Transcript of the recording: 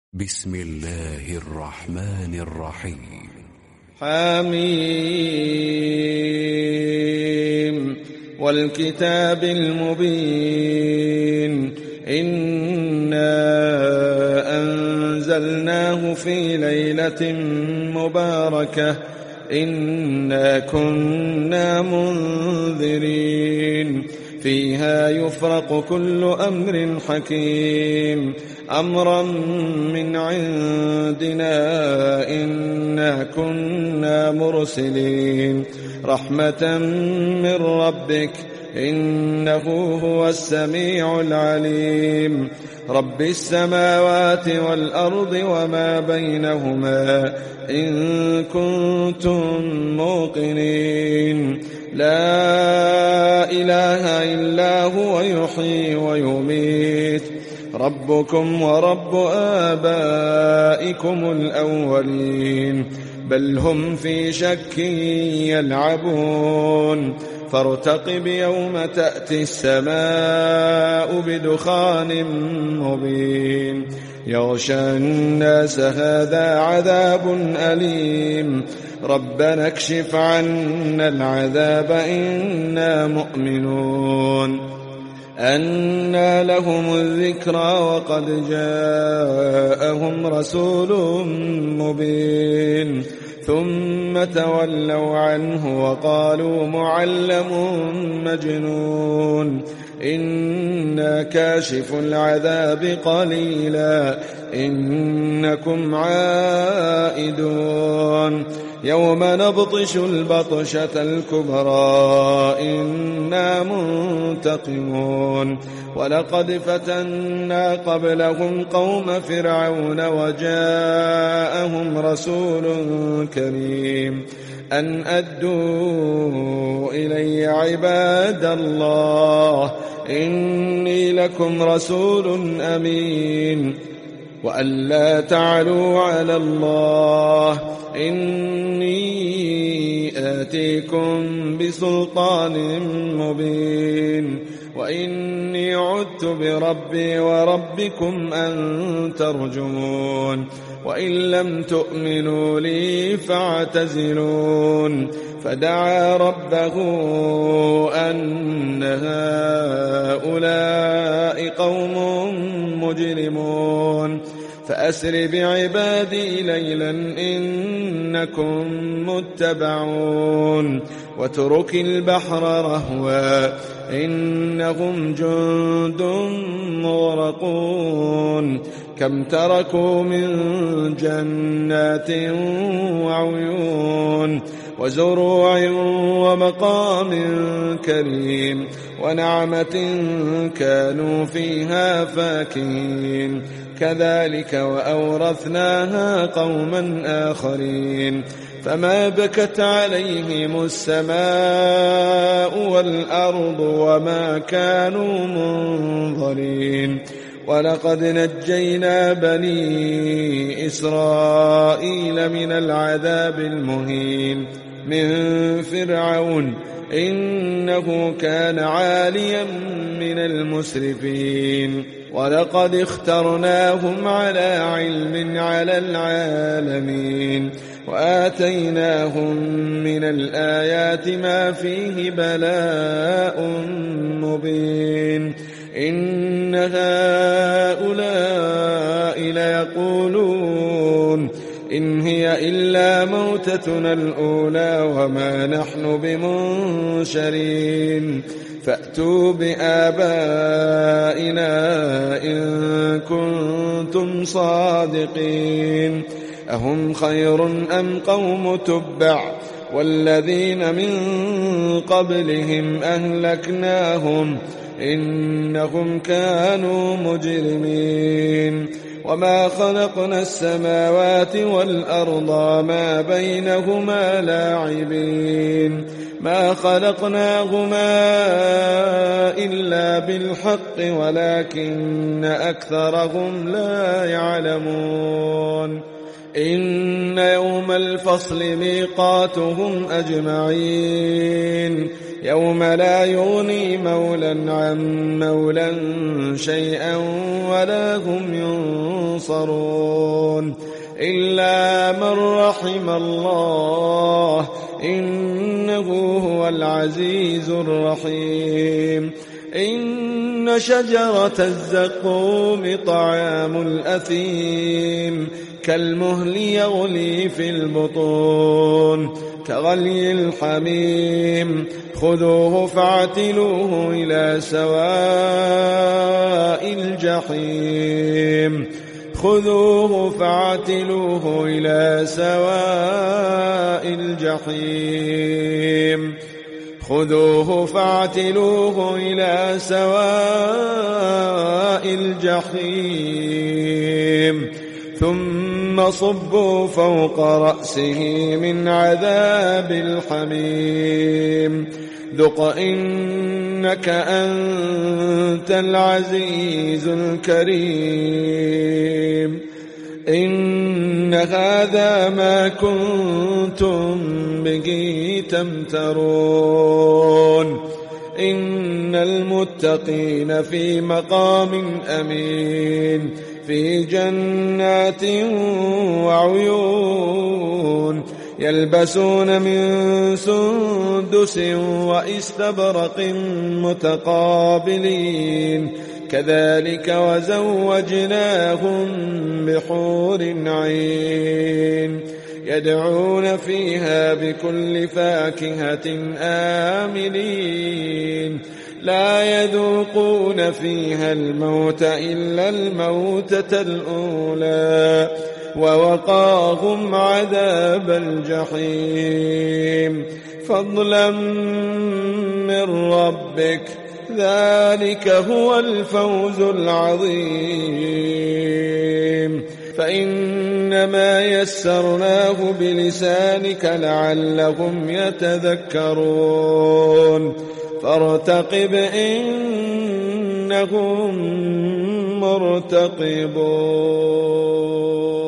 بسم الله الرحمن الرحيم. حميم والكتاب المبين إنا أنزلناه في ليلة مباركة إنا كنا منذرين فيها يفرق كل أمر حكيم أمرا من عندنا إنا كنا مرسلين رحمة من ربك إنه هو السميع العليم رب السماوات والأرض وما بينهما إن كنتم موقنين لا إله إلا هو يحيي ويميت ربكم ورب آبائكم الأولين بل هم في شك يلعبون فارتقب يوم تأتي السماء بدخان مبين يغشى الناس هذا عذاب أليم ربنا اكشف عنا العذاب إنا مؤمنون أنى لهم الذكرى وقد جاءهم رسول مبين ثم تولوا عنه وقالوا معلم مجنون إنا كاشف العذاب قليلا إنكم عائدون يوم نبطش البطشة الكبرى إنا منتقمون ولقد فتنا قبلهم قوم فرعون وجاءهم رسول كريم أن أدوا إلي عباد الله إني لكم رسول أمين وأن لا تعلوا على الله إني آتيكم بسلطان مبين وإني عدت بربي وربكم أن ترجمون وإن لم تؤمنوا لي فاعتزلون فدعا ربه أن هؤلاء قوم مجرمون فأسر بعبادي ليلا إنكم متبعون واترك البحر رهوا إنهم جند مغرقون كم تركوا من جنات وعيون وزروع ومقام كريم ونعمة كانوا فيها فاكهين كذلك وأورثناها قوما آخرين فما بكت عليهم السماء والأرض وما كانوا منظرين ولقد نجينا بني إسرائيل من العذاب المهين من فرعون إنه كان عاليا من المسرفين ولقد اخترناهم على علم على العالمين وآتيناهم من الآيات ما فيه بلاء مبين إن هؤلاء ليقولون إن هي إلا موتتنا الأولى وما نحن بمنشرين فأتوا بآبائنا إن كنتم صادقين أهم خير أم قوم تبع والذين من قبلهم أهلكناهم إنهم كانوا مجرمين وما خلقنا السماوات والأرض ما بينهما لاعبين ما خلقناهما إلا بالحق ولكن أكثرهم لا يعلمون إن يوم الفصل ميقاتهم أجمعين يوم لا يغني مولا عن مولا شيئا ولا هم ينصرون إلا من رحم الله إنه هو العزيز الرحيم إن شجرة الزقوم طعام الأثيم كالمهل يغلي في البطون كغلي الحميم خذوه فاعتلوه إلى سواء الجحيم خذوه فاعتلوه إلى سواء الجحيم خذوه فاعتلوه إلى سواء الجحيم ثم صبوا فوق رأسه من عذاب الحميم ذق إنك أنت العزيز الكريم إن هذا ما كنتم به تمترون إن المتقين في مقام أمين في جنات وعيون يلبسون من سندس وإستبرق متقابلين كذلك وزوجناهم بحور عين يدعون فيها بكل فاكهة آمنين لا يذوقون فيها الموت إلا الموتة الأولى ووقاهم عذاب الجحيم فضلا من ربك ذلك هو الفوز العظيم فإنما يسرناه بلسانك لعلهم يتذكرون فارتقب إنهم مرتقبون